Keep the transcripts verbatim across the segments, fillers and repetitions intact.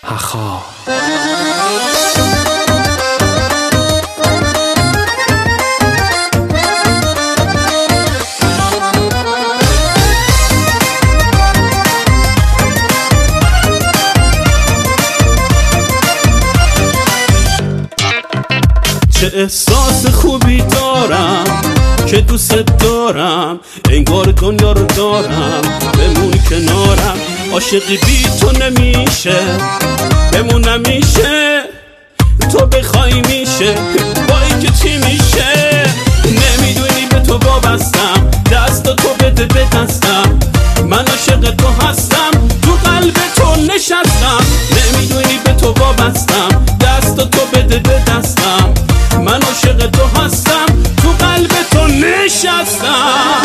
هخا. چه احساس خوبی دارم که دوست دارم، انگار دنیا رو دارم بمون کنارم. عاشقی بی تو نمیشه، بمون نمیشه، تو بخوای میشه، بایی که چی میشه. نمیدونی به تو وابستم، دست تو بده به دستم، من عاشق تو هستم، تو قلب تو نشستم. نمیدونی به تو وابستم، دست تو بده به دستم، من عاشق تو هستم، تو قلب تو نشستم.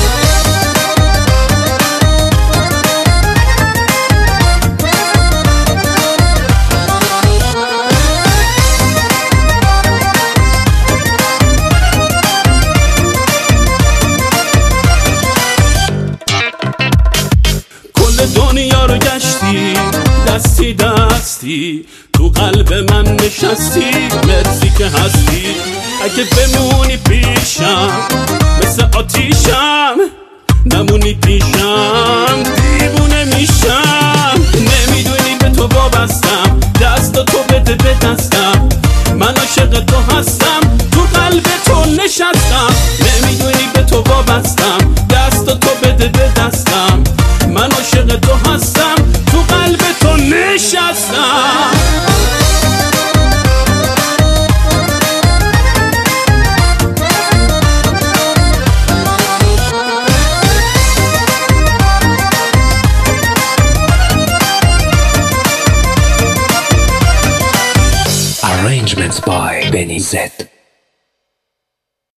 کل دنیا رو گشتی، دستی دستی تو قلب من نشستی، مرسی که هستی. اگه بمونی پیشم مثل آتیشم، نمونی پیشم دیوونه میشم. نمیدونی به تو وابستم، دست تو بده به دستم، من عاشق تو هستم، تو قلب تو نشستم. نمیدونی به تو وابستم، دست تو بده به دستم، من عاشق تو هستم، تو قلب تو نشستم. Arrangements by Benny Z.